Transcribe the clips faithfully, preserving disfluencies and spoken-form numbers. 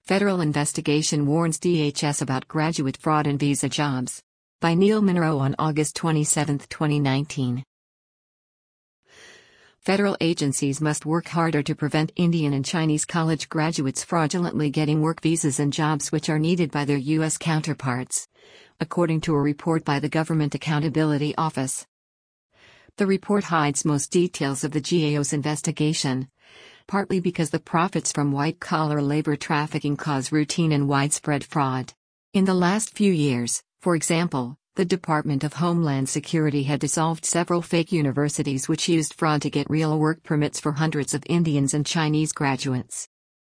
Federal investigation warns D H S about graduate fraud in visa jobs. By Neil Monroe on August twenty-seventh, twenty nineteen. Federal agencies must work harder to prevent Indian and Chinese college graduates fraudulently getting work visas and jobs which are needed by their U S counterparts, according to a report by the Government Accountability Office. The report hides most details of the G A O's investigation, partly because the profits from white-collar labor trafficking cause routine and widespread fraud. In the last few years, for example, the Department of Homeland Security had dissolved several fake universities which used fraud to get real work permits for hundreds of Indians and Chinese graduates.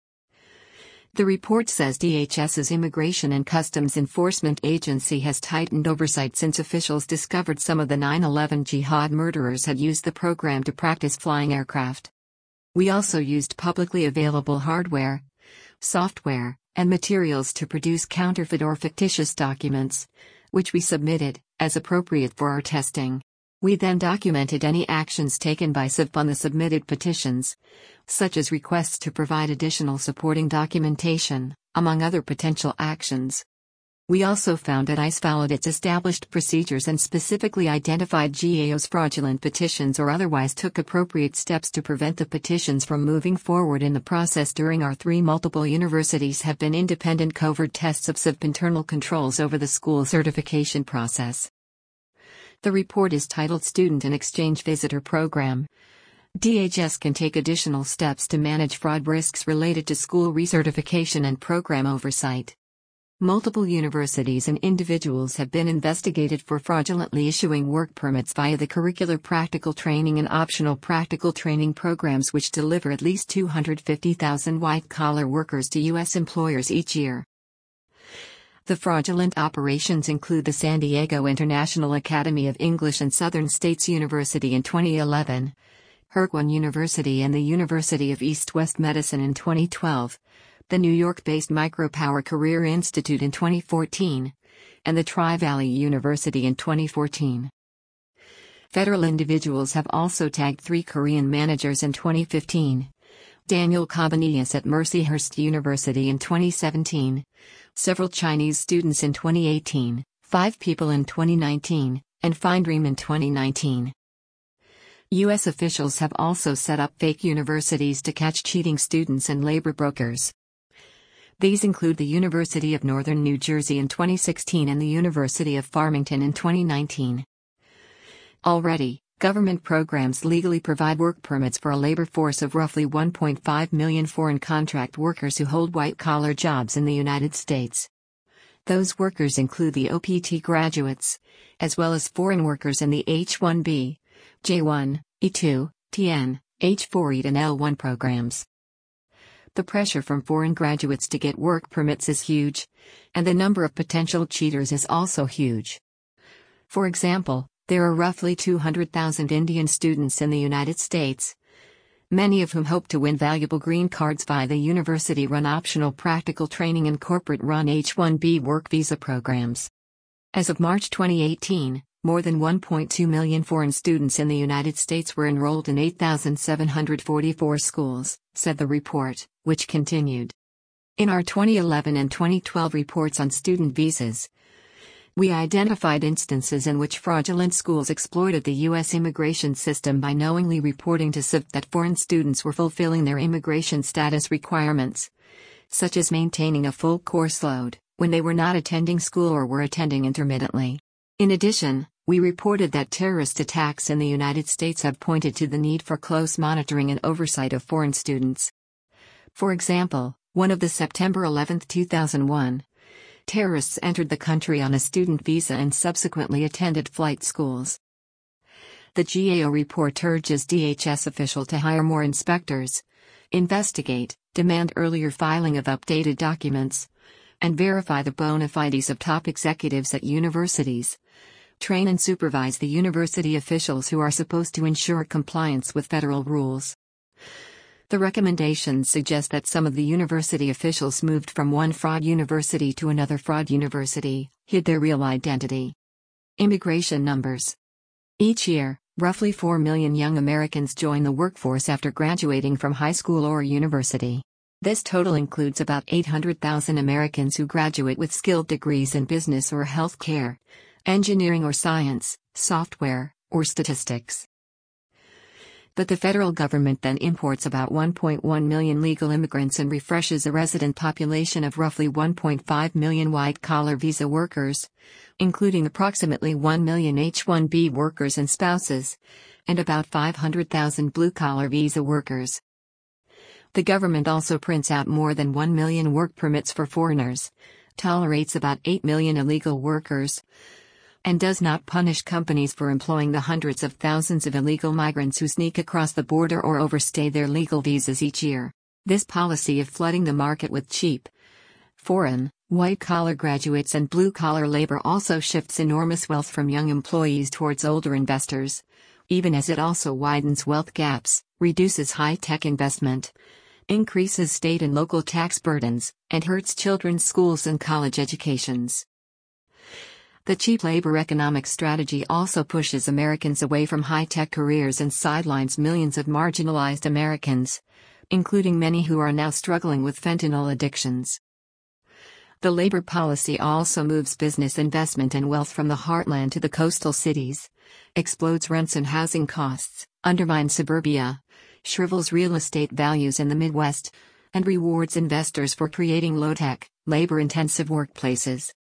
The report says D H S's Immigration and Customs Enforcement Agency has tightened oversight since officials discovered some of the nine eleven jihad murderers had used the program to practice flying aircraft. We also used publicly available hardware, software, and materials to produce counterfeit or fictitious documents, which we submitted, as appropriate for our testing. We then documented any actions taken by S I V on the submitted petitions, such as requests to provide additional supporting documentation, among other potential actions. We also found that ICE followed its established procedures and specifically identified G A O's fraudulent petitions or otherwise took appropriate steps to prevent the petitions from moving forward in the process. During our three multiple universities have been independent covert tests of S I V internal controls over the school certification process. The report is titled Student and Exchange Visitor Program. D H S can take additional steps to manage fraud risks related to school recertification and program oversight. Multiple universities and individuals have been investigated for fraudulently issuing work permits via the curricular practical training and optional practical training programs which deliver at least two hundred fifty thousand white-collar workers to U S employers each year. The fraudulent operations include the San Diego International Academy of English and Southern States University in twenty eleven, Hirkwun University and the University of East-West Medicine in twenty twelve, the New York-based Micropower Career Institute in twenty fourteen, and the Tri-Valley University in twenty fourteen. Federal individuals have also tagged three Korean managers in twenty fifteen, Daniel Cabanillas at Mercyhurst University in twenty seventeen, several Chinese students in twenty eighteen, five people in twenty nineteen, and FindDream in twenty nineteen. U S officials have also set up fake universities to catch cheating students and labor brokers. These include the University of Northern New Jersey in twenty sixteen and the University of Farmington in twenty nineteen. Already, government programs legally provide work permits for a labor force of roughly one point five million foreign contract workers who hold white-collar jobs in the United States. Those workers include the O P T graduates, as well as foreign workers in the H one B, J one, E two, T N, H four E and L one programs. The pressure from foreign graduates to get work permits is huge, and the number of potential cheaters is also huge. For example, there are roughly two hundred thousand Indian students in the United States, many of whom hope to win valuable green cards via the university-run optional practical training and corporate-run H one B work visa programs. As of March twenty eighteen, more than one point two million foreign students in the United States were enrolled in eight thousand seven hundred forty-four schools, said the report, which continued. In our twenty eleven and twenty twelve reports on student visas, we identified instances in which fraudulent schools exploited the U S immigration system by knowingly reporting to S I V that foreign students were fulfilling their immigration status requirements, such as maintaining a full course load, when they were not attending school or were attending intermittently. In addition, we reported that terrorist attacks in the United States have pointed to the need for close monitoring and oversight of foreign students. For example, one of the September eleventh two thousand one terrorists entered the country on a student visa and subsequently attended flight schools. The G A O report urges D H S officials to hire more inspectors, investigate, demand earlier filing of updated documents, and verify the bona fides of top executives at universities, train and supervise the university officials who are supposed to ensure compliance with federal rules. The recommendations suggest that some of the university officials moved from one fraud university to another fraud university, hid their real identity. Immigration numbers. Each year, roughly four million young Americans join the workforce after graduating from high school or university. This total includes about eight hundred thousand Americans who graduate with skilled degrees in business or healthcare, engineering or science, software, or statistics. But the federal government then imports about one point one million legal immigrants and refreshes a resident population of roughly one point five million white-collar visa workers, including approximately one million H one B workers and spouses, and about five hundred thousand blue-collar visa workers. The government also prints out more than one million work permits for foreigners, tolerates about eight million illegal workers, and does not punish companies for employing the hundreds of thousands of illegal migrants who sneak across the border or overstay their legal visas each year. This policy of flooding the market with cheap, foreign, white-collar graduates and blue-collar labor also shifts enormous wealth from young employees towards older investors, even as it also widens wealth gaps, reduces high-tech investment, increases state and local tax burdens, and hurts children's schools and college educations. The cheap labor economic strategy also pushes Americans away from high-tech careers and sidelines millions of marginalized Americans, including many who are now struggling with fentanyl addictions. The labor policy also moves business investment and wealth from the heartland to the coastal cities, explodes rents and housing costs, undermines suburbia, shrivels real estate values in the Midwest, and rewards investors for creating low-tech, labor-intensive workplaces.